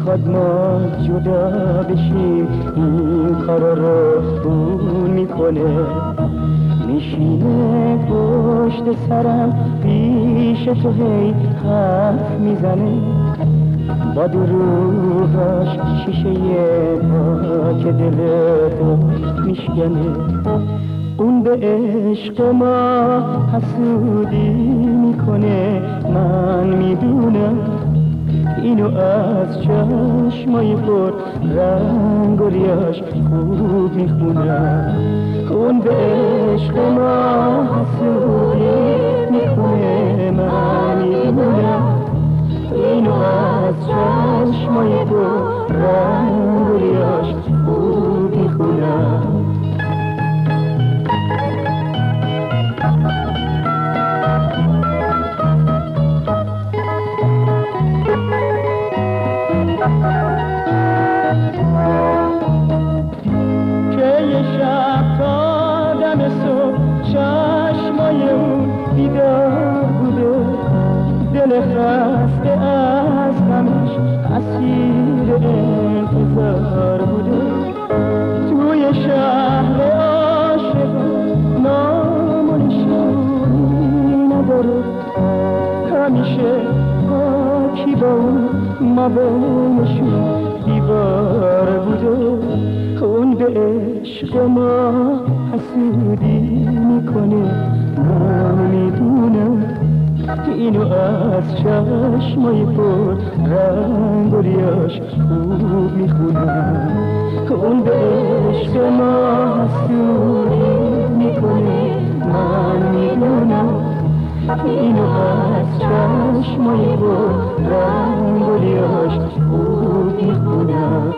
میخواد ما جدا بشیم، این کارا رو اون میکنه. میشینه پشت سرم پیش تو هی حرف میزنه، با دروغاش شیشه پاک دلتو میشکنه. اون به عشق ما حسودی میکنه، من میدونم اینو از چشمای پر رنگ و ریاش خوب میخونم. اون به عشق ما حسودی میکنه، من میدونم اینو از چشمای پر رنگ و ریاش خوب میخونم. که یه شب تا دم صبح چشمای اون بیدار بوده، دل خسته از غمش اسیر انتظار بوده. توی شهر عاشقان نام و نشانی نداره، همیشه پاکی با اون ما بینشون دیوار بوده. اون به عشق ما حسودی میکنه، من میدونم اینو از چشمای پر رنگ و ریاش خوب میخونم. اون به عشق ما حسودی میکنه، من میدونم اینو از چشمای پر رنگ و ریاش خوب میخونم.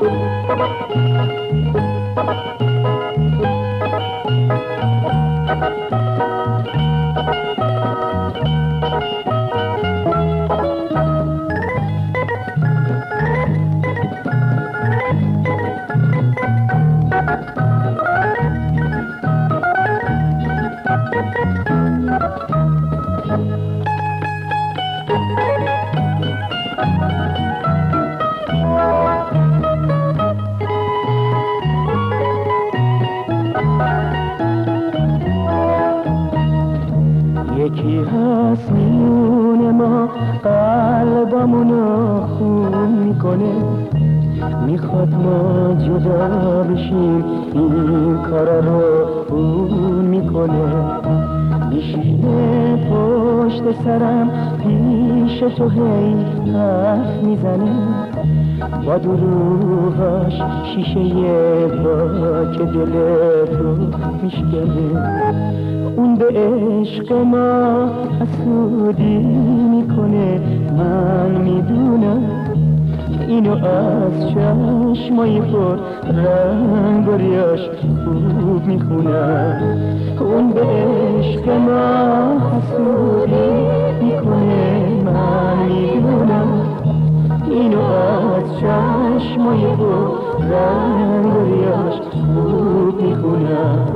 یکی هست میونه ما قلبمونو خون میکنه، میخواد ما جدا بشیم، این کارا رو اون میکنه. میشینه پشت سرم پیش تو هی حرف میزنه، با دروغاش شیشه پاک دلتو میشکنه. اون به عشق ما حسودی میکنه، من میدونم اینو از چشمای پر رنگ و ریاش خوب میخونم. اون به عشق ما حسودی میکنه، من میدونم اینو از چشمای پر رنگ و ریاش خوب میخونم.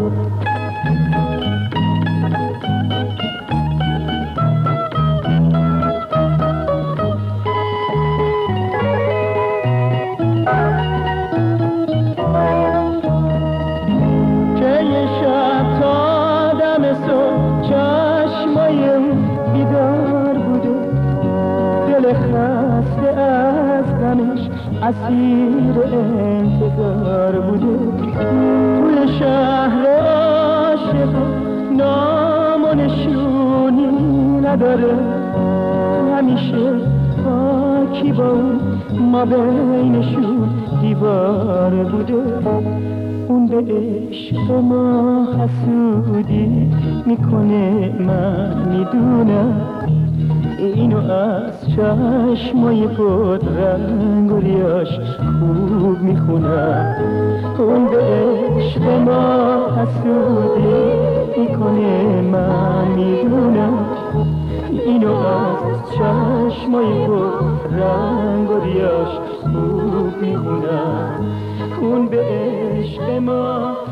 خسته از غمش اسیر انتظار بوده. توی شهر عاشق نام و نشونی نداره، همیشه پاکی با اون ما بینشون دیوار بوده. اون به عشق ما حسودی میکنه، من میدونم اینو از چشمای پر رنگ و ریاش خوب میخونم. اون به عشق ما حسودی میکنه، من میدونم اینو از چشمای پر رنگ و ریاش خوب میخونم. اون به عشق ما